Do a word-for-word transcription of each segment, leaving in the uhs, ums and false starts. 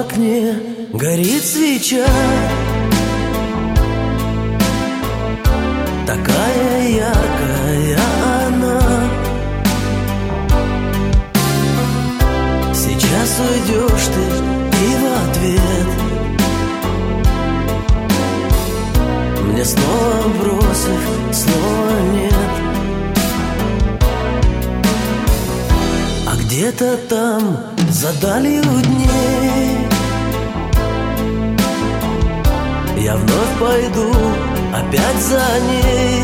окне горит свеча, такая яркая она. Сейчас уйдешь ты и в ответ мне снова бросив, снова нет. А где-то там за далью дней я вновь пойду опять за ней,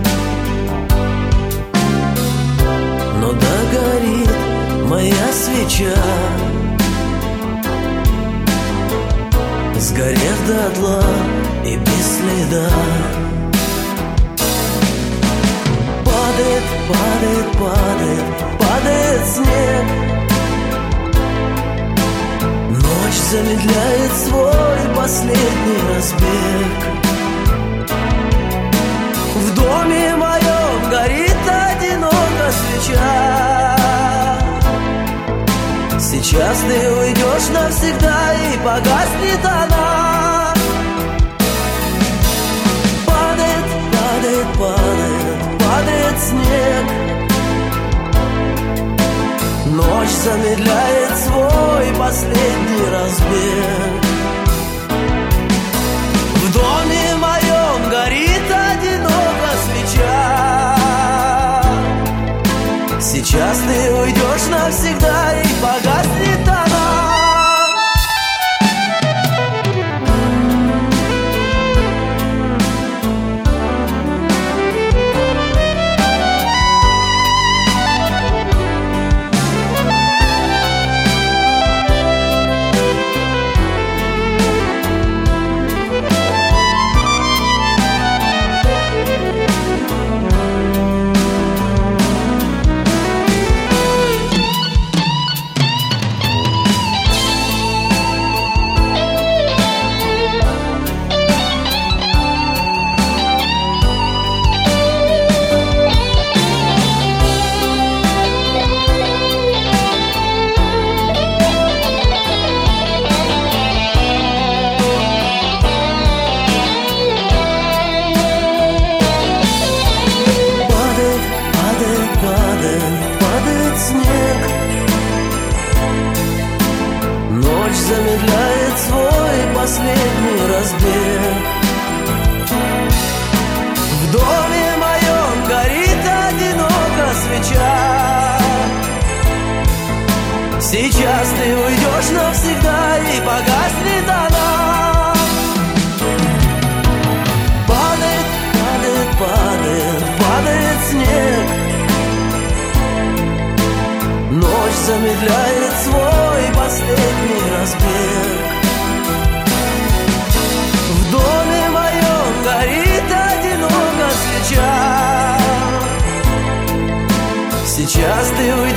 но догорит моя свеча, сгорев дотла и без следа. Падает, падает, падает, падает снег. Ночь замедляет свой последний разбег. В доме моем горит одиноко свеча. Сейчас ты уйдешь навсегда и погаснет она. Падает, падает, падает, падает снег. Ночь замедляет свой последний разбег. В доме моем горит одиноко свеча. Сейчас ты уйдешь навсегда и погаснет она. Падает снег. Ночь замедляет свой последний разбег. В доме моем горит одиноко свеча. Сейчас ты уйдешь навсегда и погаснет она. Падает, падает, падает, падает снег. Ночь замедляет свой последний разбег. В доме моем горит одиноко свеча. Сейчас ты уйдешь